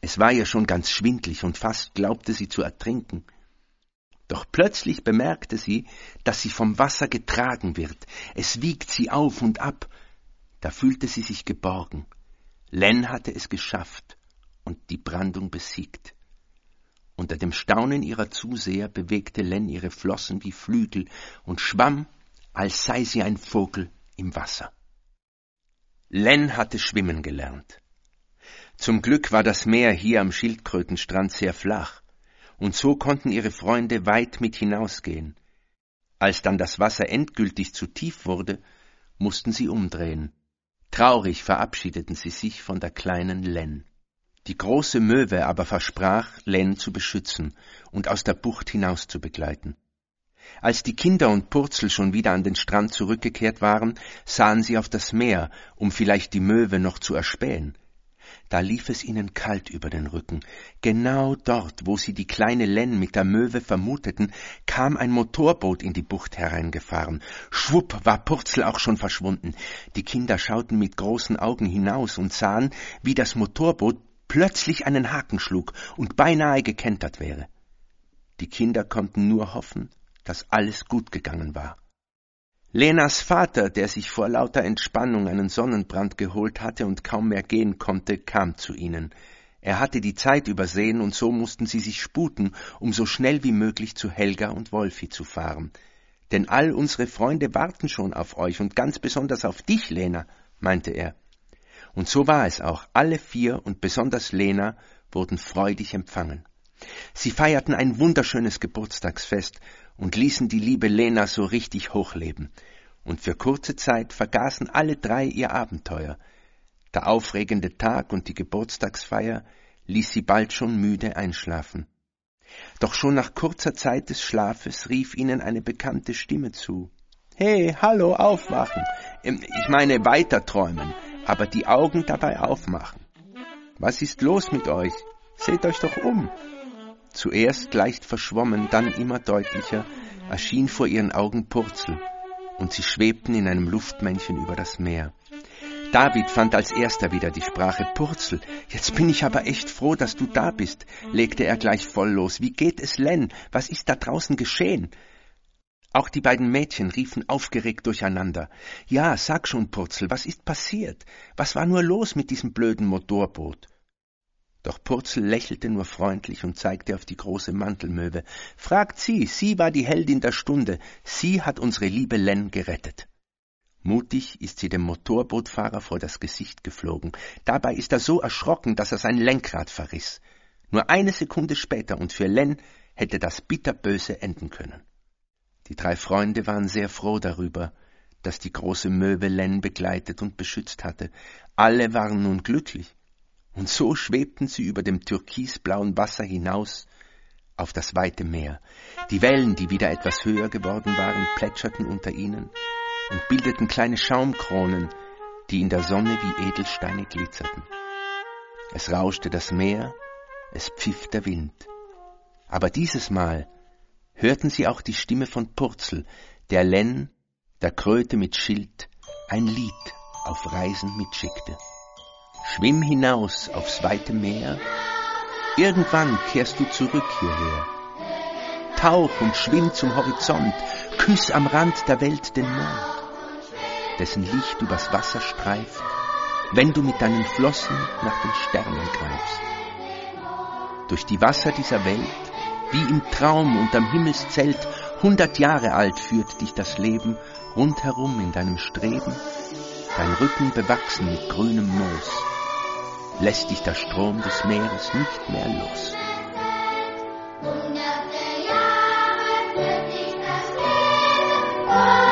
Es war ihr schon ganz schwindlig und fast glaubte sie zu ertrinken. Doch plötzlich bemerkte sie, dass sie vom Wasser getragen wird. Es wiegt sie auf und ab. Da fühlte sie sich geborgen. Len hatte es geschafft und die Brandung besiegt. Unter dem Staunen ihrer Zuseher bewegte Len ihre Flossen wie Flügel und schwamm, als sei sie ein Vogel im Wasser. Len hatte schwimmen gelernt. Zum Glück war das Meer hier am Schildkrötenstrand sehr flach, und so konnten ihre Freunde weit mit hinausgehen. Als dann das Wasser endgültig zu tief wurde, mussten sie umdrehen. Traurig verabschiedeten sie sich von der kleinen Len. Die große Möwe aber versprach, Len zu beschützen und aus der Bucht hinaus zu begleiten. Als die Kinder und Purzel schon wieder an den Strand zurückgekehrt waren, sahen sie auf das Meer, um vielleicht die Möwe noch zu erspähen. Da lief es ihnen kalt über den Rücken. Genau dort, wo sie die kleine Len mit der Möwe vermuteten, kam ein Motorboot in die Bucht hereingefahren. Schwupp war Purzel auch schon verschwunden. Die Kinder schauten mit großen Augen hinaus und sahen, wie das Motorboot plötzlich einen Haken schlug und beinahe gekentert wäre. Die Kinder konnten nur hoffen, dass alles gut gegangen war. Lenas Vater, der sich vor lauter Entspannung einen Sonnenbrand geholt hatte und kaum mehr gehen konnte, kam zu ihnen. Er hatte die Zeit übersehen und so mussten sie sich sputen, um so schnell wie möglich zu Helga und Wolfi zu fahren. Denn all unsere Freunde warten schon auf euch und ganz besonders auf dich, Lena, meinte er. Und so war es auch. Alle 4 und besonders Lena wurden freudig empfangen. Sie feierten ein wunderschönes Geburtstagsfest und ließen die liebe Lena so richtig hochleben. Und für kurze Zeit vergaßen alle 3 ihr Abenteuer. Der aufregende Tag und die Geburtstagsfeier ließ sie bald schon müde einschlafen. Doch schon nach kurzer Zeit des Schlafes rief ihnen eine bekannte Stimme zu. »Hey, hallo, aufwachen! Ich meine weiterträumen, aber die Augen dabei aufmachen. Was ist los mit euch? Seht euch doch um!« Zuerst leicht verschwommen, dann immer deutlicher, erschien vor ihren Augen Purzel, und sie schwebten in einem Luftmännchen über das Meer. David fand als erster wieder die Sprache. »Purzel, jetzt bin ich aber echt froh, dass du da bist«, legte er gleich voll los. »Wie geht es Len? Was ist da draußen geschehen?« Auch die beiden Mädchen riefen aufgeregt durcheinander. »Ja, sag schon, Purzel, was ist passiert? Was war nur los mit diesem blöden Motorboot?« Doch Purzel lächelte nur freundlich und zeigte auf die große Mantelmöwe. »Fragt sie, sie war die Heldin der Stunde. Sie hat unsere liebe Len gerettet.« Mutig ist sie dem Motorbootfahrer vor das Gesicht geflogen. Dabei ist er so erschrocken, dass er sein Lenkrad verriss. Nur eine Sekunde später und für Len hätte das bitterböse enden können. Die 3 Freunde waren sehr froh darüber, dass die große Möwe Len begleitet und beschützt hatte. Alle waren nun glücklich. Und so schwebten sie über dem türkisblauen Wasser hinaus auf das weite Meer. Die Wellen, die wieder etwas höher geworden waren, plätscherten unter ihnen und bildeten kleine Schaumkronen, die in der Sonne wie Edelsteine glitzerten. Es rauschte das Meer, es pfiff der Wind. Aber dieses Mal hörten sie auch die Stimme von Purzel, der Len, der Kröte mit Schild, ein Lied auf Reisen mitschickte. Schwimm hinaus aufs weite Meer, irgendwann kehrst du zurück hierher. Tauch und schwimm zum Horizont, küss am Rand der Welt den Mond, dessen Licht übers Wasser streift, wenn du mit deinen Flossen nach den Sternen greifst. Durch die Wasser dieser Welt, wie im Traum unterm Himmelszelt, 100 Jahre alt führt dich das Leben rundherum in deinem Streben, dein Rücken bewachsen mit grünem Moos, lässt dich der Strom des Meeres nicht mehr los. Hunderte Jahre führt dich das Leben.